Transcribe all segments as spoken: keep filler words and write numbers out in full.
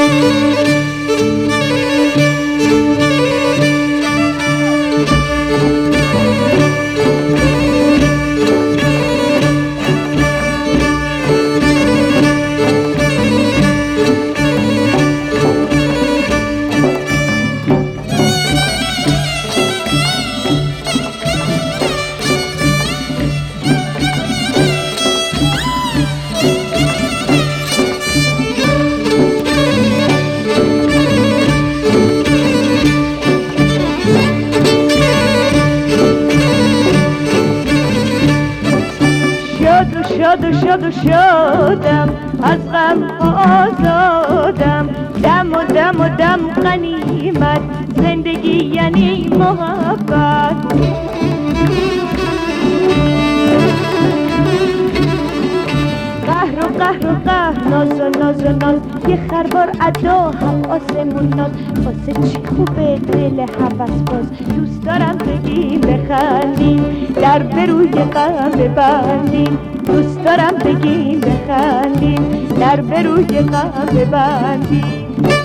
شاد و شاد و شادم از غم آزادم، دم و دم و دم غنیمت، زندگی یعنی محبت. قهر و قهر و قهر، ناز و ناز و ناز، یه خربار ادا هم آسمون ناز. واسه چی خوبه دل هوس باز، دوست دارم بگیم بخندیم، در به روی غم ببندیم. دوست دارم بگیم بخندیم، در به روی غم ببندیم.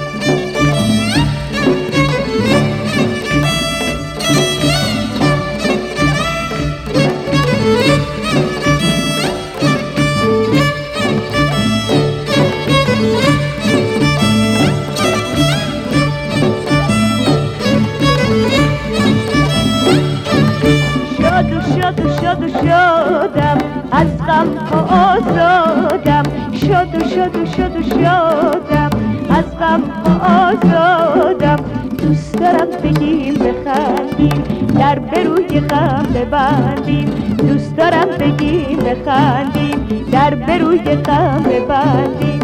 شاد و شاد و شادم از غم آزادم، شاد و شاد و شاد و شادم از غم آزادم. دوست دارم بگیم بخندیم، در به روی غم ببندیم. دوست دارم بگیم بخندیم، در به روی غم ببندیم.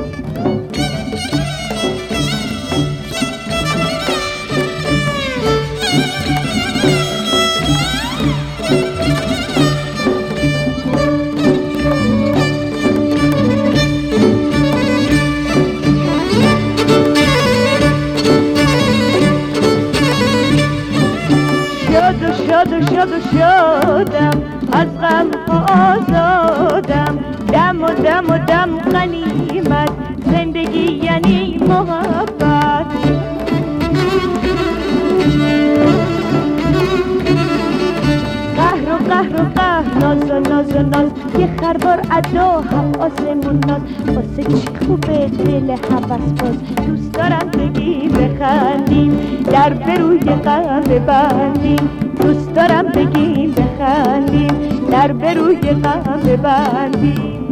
شاد و شاد و شادم از غم آزادم، دم و دم و دم غنیمت، زندگی یعنی محبت. قهر و قهر و قهر، ناز و ناز و ناز، یه خربار ادا هم آسمون ناز. واسه چی خوبه دل هوس باز، دوست دارم بگیم بخندیم، در به روی غم ببندیم. دوست دارم بگیم بخندیم، در به روی غم ببندیم.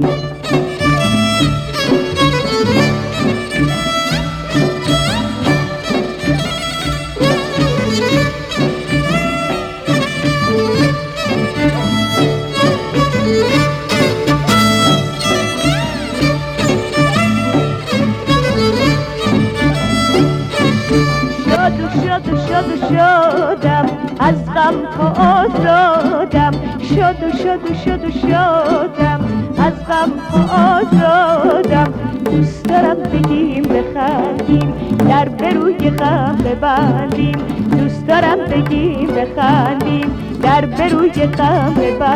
شاد و شاد و شادم از غم آزادم، شاد و شاد و شاد و شادم از غم آزادم. دوست دارم بگیم بخندیم، در به روی غم ببندیم. دوست دارم بگیم بخندیم، در به روی غم ببندیم.